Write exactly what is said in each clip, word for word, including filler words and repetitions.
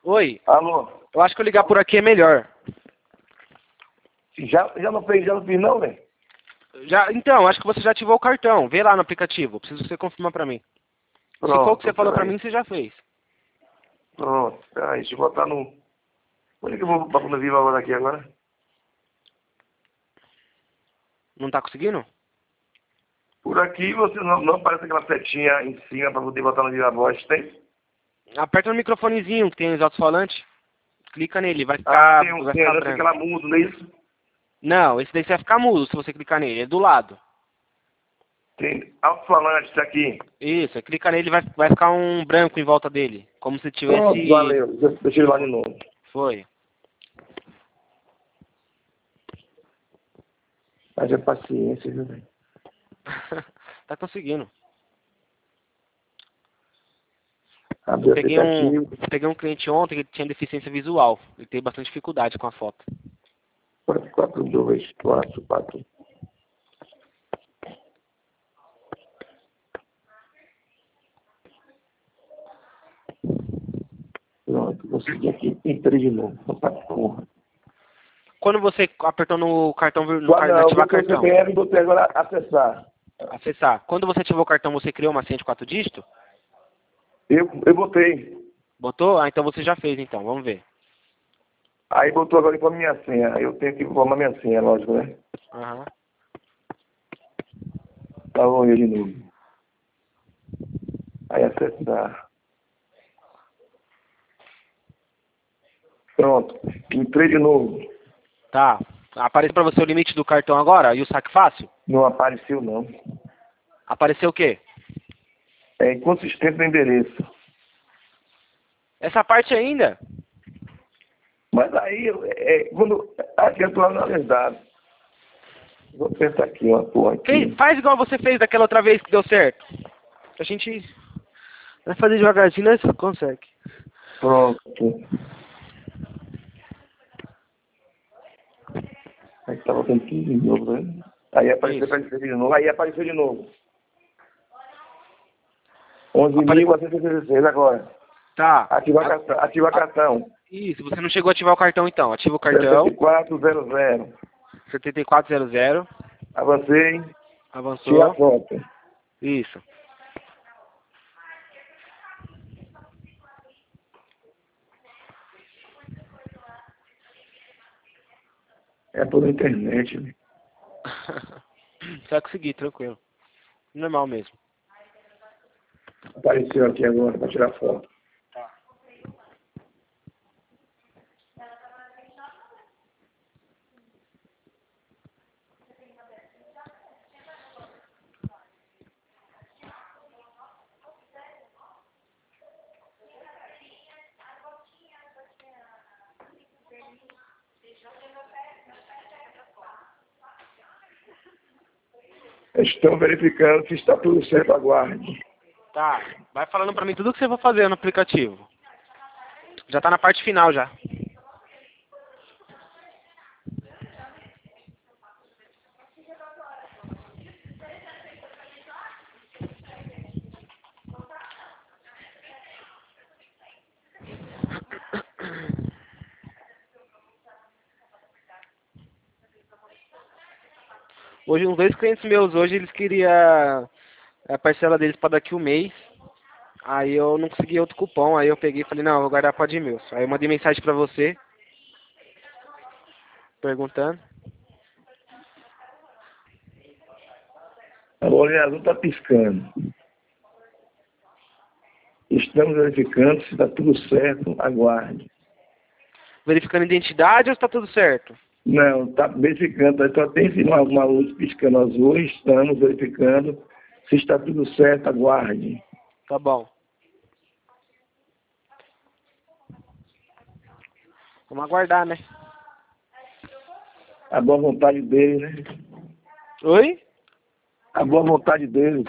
Oi, Alô? eu acho que eu ligar por aqui é melhor. Já, já não fez, já não fiz não, velho? Já, então, acho que você já ativou o cartão. Vê lá no aplicativo. Preciso que você confirmar pra mim. Se for o que você Pronto, falou pra peraí. mim, você já fez. Pronto, peraí, deixa eu botar no... Onde é que eu vou botar no Viva agora aqui agora? Não tá conseguindo? Por aqui você não, não aparece aquela setinha em cima pra poder botar no Viva Voz, tem? Aperta no microfonezinho que tem os alto-falantes. Clica nele, vai Ah, ficar, tem, um- vai tem ficar antes branco. aquela mudo, não é isso? Não, esse daí você vai ficar mudo se você clicar nele. É do lado. Tem alto-falante aqui. Isso, é clica nele vai, vai ficar um branco em volta dele. Como se Pronto, tivesse... valeu. Deixa deixa eu ir lá de novo. Foi. Haja paciência, viu, velho? Tá conseguindo. Eu Abrir o peguei um, aplicativo. peguei um cliente ontem que tinha deficiência visual. Ele teve bastante dificuldade com a foto. quatro quatro dois quatro quatro. Pronto, consegui aqui. Entrei de novo. Opa, porra. Quando você apertou no cartão, vir- no, Ah, car- no não, eu ativar botei o cartão, C P F e botei agora acessar. acessar. Quando você ativou o cartão, você criou uma senha de quatro dígitos? Eu, eu botei. Botou? Ah, então você já fez então, vamos ver. Aí botou agora para minha senha. Eu tenho que informar minha senha, lógico, né? Aham. Tá bom, eu de novo. Aí acessar. Pronto. Entrei de novo. Tá. Apareceu pra você o limite do cartão agora e o saque fácil? Não apareceu, não. Apareceu o quê? É inconsistente no endereço. Essa parte ainda? Mas aí, é, quando... Aqui eu tô analisado. Vou pensar aqui uma porra Fez- aqui. faz igual você fez daquela outra vez que deu certo. A gente vai fazer devagarzinho, nós consegue. Pronto. Aí tava com tudo de novo, né? Aí apareceu, Isso. apareceu de novo. Aí apareceu de novo. onze Apare... mil quatrocentos e sessenta e seis agora. Tá. Ativar A- cartão. Ativar cartão. Isso, você não chegou a ativar o cartão então. Ativa o setenta cartão. e quatro zero zero. setenta e quatro zero zero. Avancei. Tira a Avançou. foto. Isso. É por internet, né? Você vai conseguir, tranquilo. Normal mesmo. Apareceu aqui agora para tirar foto. Estão verificando se está tudo certo, aguarde. Tá. Vai falando pra mim tudo que você vai fazer no aplicativo. Já tá na parte final já. Hoje, uns dois clientes meus hoje, eles queriam a parcela deles para daqui um mês. Aí eu não consegui outro cupom, aí eu peguei e falei, não, eu vou guardar para Edmilson. Aí eu mandei mensagem para você, perguntando. A bolinha azul está piscando. Estamos verificando se está tudo certo, aguarde. Verificando identidade ou está tudo certo? Não, está verificando, só tem uma, uma luz piscando azul, estamos verificando se está tudo certo, aguarde. Tá bom. Vamos aguardar, né? A boa vontade dele, né? Oi? A boa vontade dele.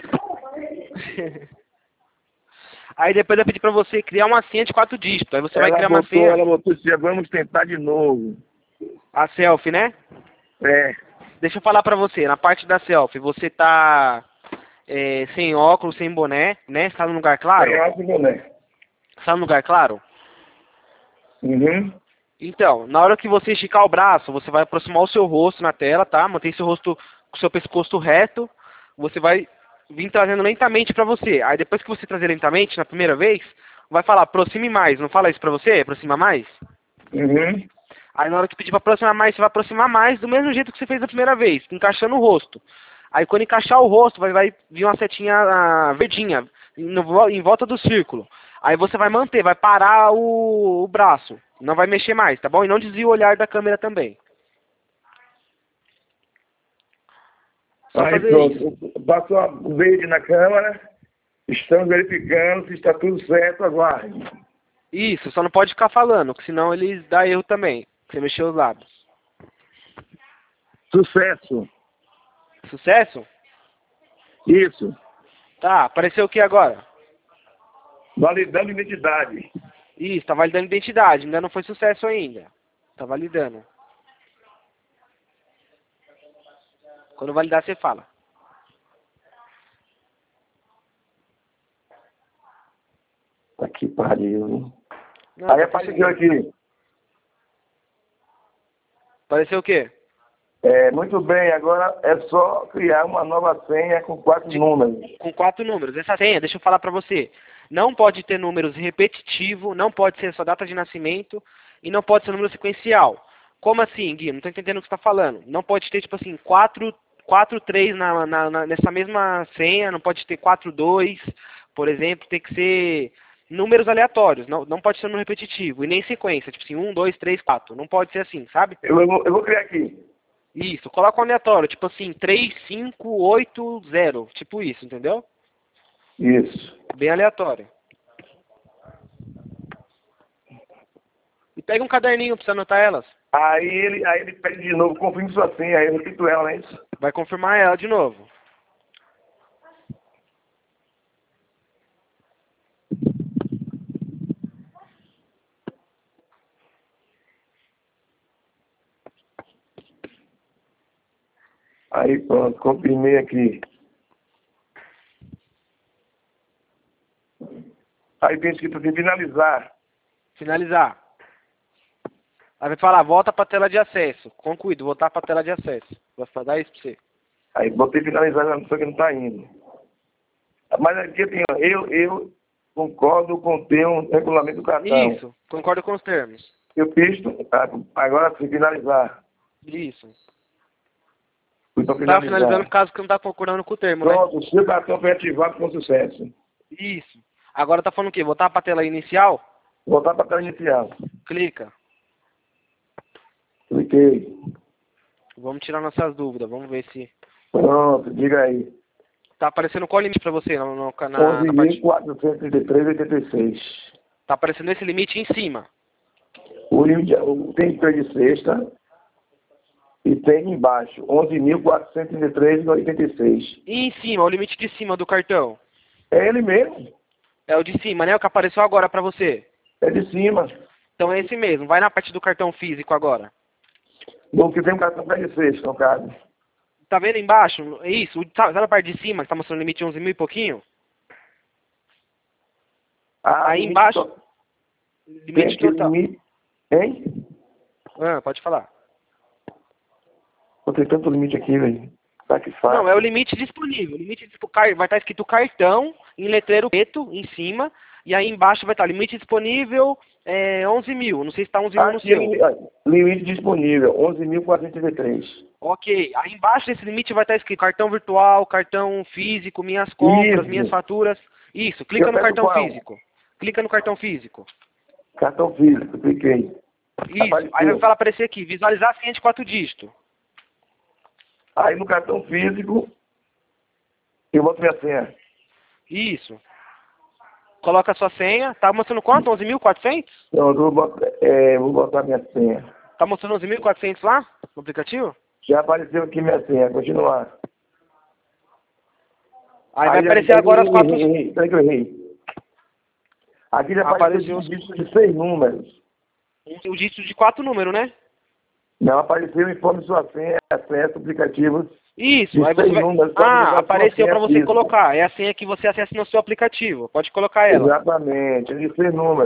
Aí depois eu pedi pra você criar uma senha de quatro dígitos. Aí você vai Ela criar uma botou, senha, ela botou assim, vamos tentar de novo. a selfie, né? É, Deixa eu falar pra você, na parte da selfie, você tá é, sem óculos, sem boné, né? Está num lugar claro? tem algo, né? Está num lugar claro? Uhum. Então, na hora que você esticar o braço, você vai aproximar o seu rosto na tela, tá? Mantém seu rosto com seu pescoço reto. Você vai vir trazendo lentamente pra você. Aí depois que você trazer lentamente, na primeira vez, vai falar, aproxime mais. Não fala isso pra você? Aproxima mais? Uhum. Aí na hora que pedir pra aproximar mais, você vai aproximar mais do mesmo jeito que você fez a primeira vez, encaixando o rosto. Aí quando encaixar o rosto, vai, vai vir uma setinha ah, verdinha no- em volta do círculo. Aí você vai manter, vai parar o, o braço. Não vai mexer mais, tá bom? E não desvia o olhar da câmera também. Só Aí fazer isso. pronto. Passou a verde na câmera. Estamos verificando se está tudo certo. Aguarde. Isso, só não pode ficar falando, que senão eles dá erro também. Você mexeu os lábios. Sucesso. Sucesso? Isso. Tá, apareceu o que agora? Validando identidade. Isso, tá validando identidade, ainda não foi sucesso ainda. Tá validando. Quando validar, você fala. Tá que pariu. Não, Aí tá apareceu conseguindo. aqui. Apareceu o quê? É, muito bem, agora é só criar uma nova senha com quatro De- números. Com quatro números. Essa senha, deixa eu falar pra você. Não pode ter números repetitivos, não pode ser sua data de nascimento e não pode ser número sequencial. Como assim, Gui? Não tô entendendo o que você tá falando. Não pode ter, tipo assim, quatro, quatro três na, na, na- nessa mesma senha, não pode ter quatro dois, por exemplo, tem que ser números aleatórios, não, não pode ser número repetitivo, e nem sequência, tipo assim, um, dois, três, quatro. Não pode ser assim, sabe? Eu, eu vou, eu vou criar aqui. Isso, coloca um aleatório, tipo assim, três cinco oito zero, tipo isso, entendeu? Isso. Bem aleatório. E pega um caderninho pra você anotar elas. Aí ele, aí ele pede de novo, confirme sua senha, aí eu repito ela, não é isso? Vai confirmar ela de novo. Aí pronto, confirmei aqui. Aí tem escrito assim, finalizar. Finalizar. Aí vai falar, volta pra tela de acesso. Concluído, voltar pra tela de acesso. Vou dar isso pra você. Aí botei finalizar, não sei que não está indo. Mas aqui tem, ó, eu, eu concordo com o teu regulamento do cartão. Isso, concordo com os termos. Eu fiz, ah, agora sim, finalizar. Isso. Fui para Tava finalizando finalizar. por causa que não tá concordando com o termo, né? Pronto, o seu cartão foi ativado com sucesso. Isso. Agora tá falando o quê? Voltar pra tela inicial? Voltar para a tela inicial. Clica. Cliquei. Vamos tirar nossas dúvidas. Vamos ver se... Pronto, diga aí. Tá aparecendo qual limite pra você no, no, na, onze na mil parte... quatrocentos e trinta e três vírgula oitenta e seis. Tá aparecendo esse limite em cima. O limite o- tem três de sexta e tem embaixo onze mil quatrocentos e trinta e três vírgula oitenta e seis. E em cima, o limite de cima do cartão. É ele mesmo. É o de cima, né? O que apareceu agora pra você. É de cima. Então é esse mesmo. Vai na parte do cartão físico agora. No que tem um cartão três de sexta, no caso. Tá vendo embaixo? É isso. o- Sabe na parte de cima que tá mostrando o limite de onze mil e pouquinho? Ah, Aí limite embaixo, to- Tem limite aqui o total. limite. Hein? Ah, pode falar. Não tem tanto limite aqui, velho. Tá que fácil. Não, é o limite disponível. O limite dispo- car- vai estar escrito cartão em letreiro preto em cima. E aí embaixo vai estar limite disponível é, onze mil. Não sei se está onze mil no Aqui, seu. limite, ah, limite disponível, onze mil quatrocentos e trinta e três. Ok. Aí embaixo desse limite vai estar escrito cartão virtual, cartão físico, minhas compras, Isso. minhas faturas. Isso. Clica Eu no peço cartão qual? físico. Clica no cartão físico. Cartão físico, cliquei. Isso. Apareceu. Aí vai falar aparecer aqui. Visualizar a senha de quatro dígitos. Aí no cartão físico, eu boto minha senha. Isso. Coloca a sua senha. Tá mostrando quanto? onze mil e quatrocentos? Então, eu vou botar, é, vou botar minha senha. Tá mostrando onze mil e quatrocentos lá no aplicativo? Já apareceu aqui minha senha, continuar. Aí vai aparecer agora as quatro... Peraí que eu errei. Aqui já apareceu Apareceu um dígito de seis números. o dígito de quatro números, né? Não apareceu informe sua senha, acesso aplicativo. Isso, De aí você seis vai... números, pode usar Ah, sua apareceu senha para você física. colocar. É a senha que você acessa no seu aplicativo. Pode colocar ela. Exatamente, é de seis números.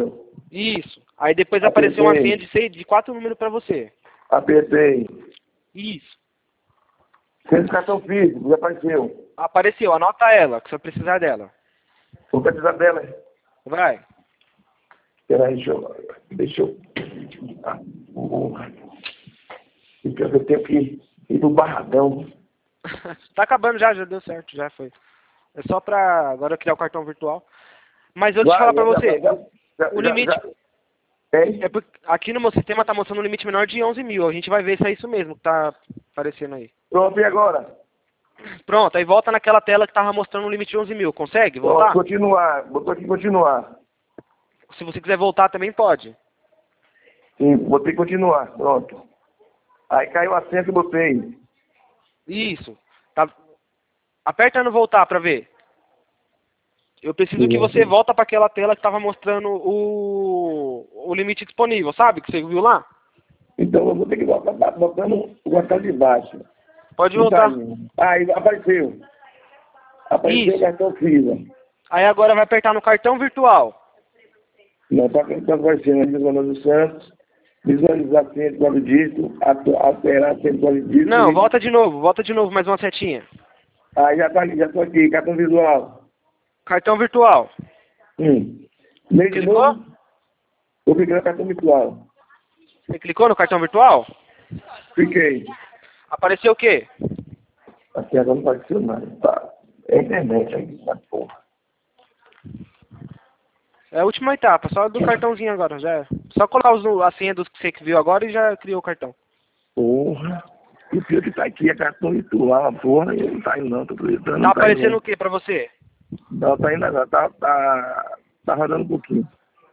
Isso. Aí depois Apertei. apareceu uma senha de, seis, de quatro números pra você. Apertei. Isso. Senha do cartão físico, já apareceu. Apareceu, anota ela, que você vai precisar dela. Vou precisar dela. Vai. Peraí, deixa eu... Deixa eu... Ah, porra. E pior que eu tenho que ir pro Barradão. Tá acabando já, já deu certo, já foi. É só pra agora criar o cartão virtual. Mas eu deixa eu falar pra você, já, o, já, o já, limite... já, é? É porque aqui no meu sistema tá mostrando um limite menor de onze mil. A gente vai ver se é isso mesmo que tá aparecendo aí. Pronto, e agora? Pronto, aí volta naquela tela que tava mostrando um limite de onze mil. Consegue Pronto, voltar? continuar. Botou aqui continuar. Se você quiser voltar também pode. Sim, botei continuar. Pronto. Aí caiu a senha que eu botei. Isso. Tá... Aperta no voltar pra ver. Eu preciso que você volta para aquela tela que estava mostrando o, o limite disponível, sabe? Que você viu lá? Então eu vou ter que voltar botando o botão de baixo. Pode Não tá voltar. indo. Aí apareceu. Apareceu Isso. o cartão Visa. Aí agora vai apertar no cartão virtual. Não, tá aparecendo visualizar dos Santos, visualizar a senha de quatro dígitos, atu- alterar a senha de quatro dígitos. Não, volta de novo, volta de novo, mais uma setinha. Aí já tá ali, já tô aqui, cartão visual. Cartão virtual. Hum. Meio de Clicou? novo, eu cliquei no cartão virtual. Você clicou no cartão virtual? Fiquei. Apareceu o quê? Aqui agora não apareceu nada. Tá. É internet aí, essa porra. É a última etapa, só do cartãozinho agora, já é. Só colocar os, a senha dos que você viu agora e já criou o cartão. Porra. E o pior que tá aqui é cartão virtual, porra, e não tá indo não, tô acreditando. Tá Não tá aparecendo indo. o quê pra você? Não, tá indo agora, tá, tá, tá rodando um pouquinho.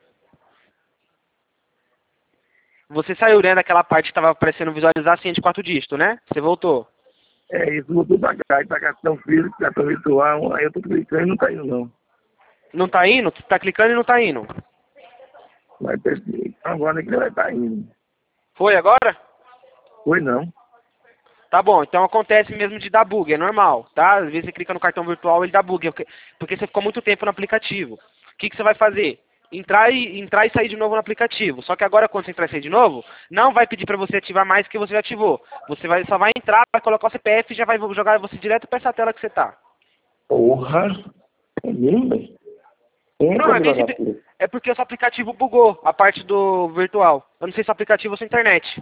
Você saiu, né, daquela parte que tava aparecendo visualizar a senha de quatro dígitos, né? Você voltou. É isso, voltou pra cá, aí tá cartão físico, cartão virtual, aí eu tô clicando e não tá indo não. Não tá indo? Tá clicando e não tá indo. Vai perceber. Agora é que ele vai tá indo. Foi agora? Foi não. Tá bom, então acontece mesmo de dar bug, é normal, tá? Às vezes você clica no cartão virtual e ele dá bug, porque porque você ficou muito tempo no aplicativo. O que, que você vai fazer? Entrar e, entrar e sair de novo no aplicativo. Só que agora quando você entrar e sair de novo, não vai pedir pra você ativar mais que você já ativou. Você vai, só vai entrar, vai colocar o C P F e já vai jogar você direto pra essa tela que você tá. Porra. É mesmo, velho? Entra, Não, é, filha desse, da puta. é porque o seu aplicativo bugou, a parte do virtual. Eu não sei se o aplicativo ou se é internet.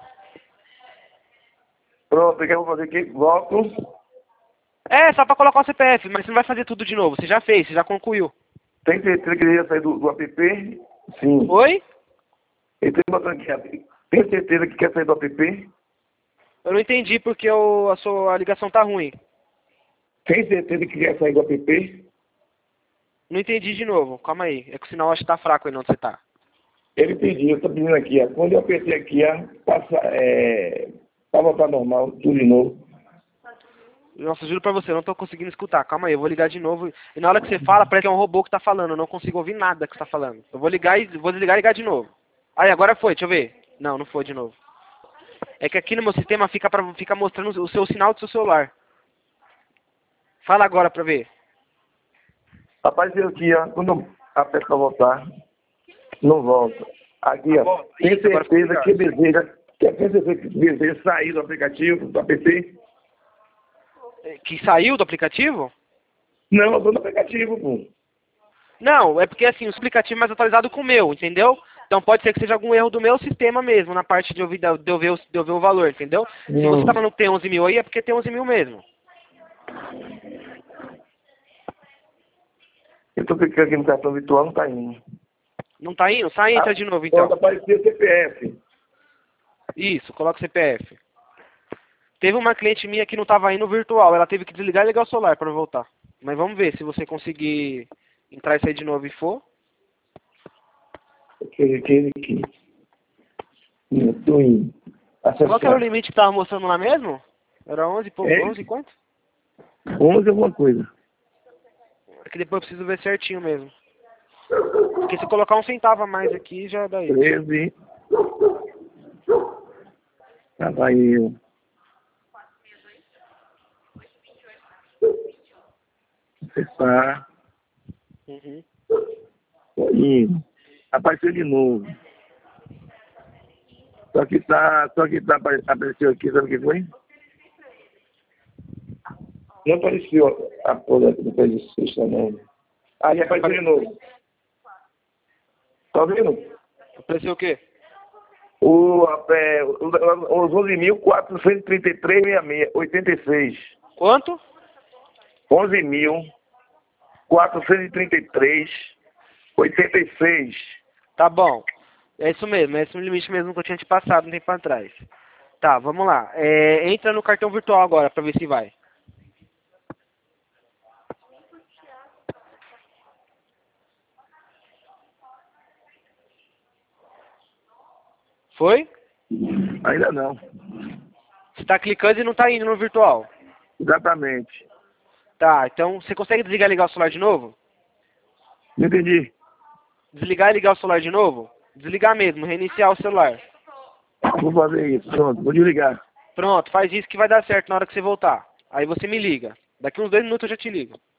Pronto, o que eu vou fazer aqui? Volto. É, só pra colocar o C P F, mas você não vai fazer tudo de novo. Você já fez, você já concluiu. Tem certeza que ele ia sair do, do app? Sim. Oi? Ele tem botando aqui. Tem certeza que quer sair do app? Eu não entendi porque o, a sua a ligação tá ruim. Tem certeza que quer sair do app? Não entendi de novo. Calma aí. É que o sinal acho que tá fraco aí onde você tá. Ele pediu, eu tô pedindo aqui, ó. Quando eu apertei aqui, ó, passa, é, pra voltar normal, tudo de novo. Nossa, juro pra você, eu não tô conseguindo escutar. Calma aí, eu vou ligar de novo. E na hora que você fala, parece que é um robô que tá falando. Eu não consigo ouvir nada que você tá falando. Eu vou ligar e vou desligar e ligar de novo. Aí, agora foi, deixa eu ver. Não, não foi de novo. É que aqui no meu sistema fica, pra, fica mostrando o seu sinal do seu celular. Fala agora pra ver. Apareceu aqui, ó. Quando eu aperto pra voltar, não volta. Aqui, ó. Volta. Tem Isso, agora certeza ficou que deseja, que tem certeza que deseja sair do aplicativo, do app? Que saiu do aplicativo? Não, eu tô no aplicativo, pô. Não, é porque assim, o aplicativo é mais atualizado com o meu, entendeu? Então pode ser que seja algum erro do meu sistema mesmo, na parte de, ouvir, de, eu, ver, o- de eu ver o valor, entendeu? Se você tá Hum. falando que tem onze mil aí, é porque tem onze mil mesmo. Eu tô clicando aqui no cartão virtual, não tá indo. Não tá indo? Sai e entra Ah, de novo pronto, então. apareceu o C P F. Isso, coloca o C P F. Teve uma cliente minha que não tava indo virtual, ela teve que desligar e ligar o celular para voltar. Mas vamos ver se você conseguir entrar e sair de novo e for. Aquele, aquele aqui. Eu tô indo. Qual que era o Acessar. limite que tava mostrando lá mesmo? Era onze, pô, É? onze quanto? onze alguma coisa. É que depois eu preciso ver certinho mesmo. Porque se colocar um centavo a mais aqui, já dá isso. treze. Lá vai eu. Acessar. Uhum. Tô indo. Apareceu de novo. Só que tá, só que tá, apareceu aqui, sabe o que foi? Não apareceu a porra que não fez isso, não. Aí apareceu de novo. Tá vendo? Apareceu o quê? O, é, os onze mil quatrocentos e trinta e três vírgula oitenta e seis. Quanto? onze mil quatrocentos e trinta e três vírgula oitenta e seis. Tá bom. É isso mesmo, é esse o limite mesmo que eu tinha te passado um tempo atrás. Tá, vamos lá. É, entra no cartão virtual agora pra ver se vai. Foi? Ainda não. Você tá clicando e não tá indo no virtual. Exatamente. Tá, então você consegue desligar e ligar o celular de novo? Não entendi. Desligar e ligar o celular de novo? Desligar mesmo, reiniciar o celular. Vou fazer isso. Pronto, vou desligar. Pronto, faz isso que vai dar certo na hora que você voltar. Aí você me liga. Daqui uns dois minutos eu já te ligo.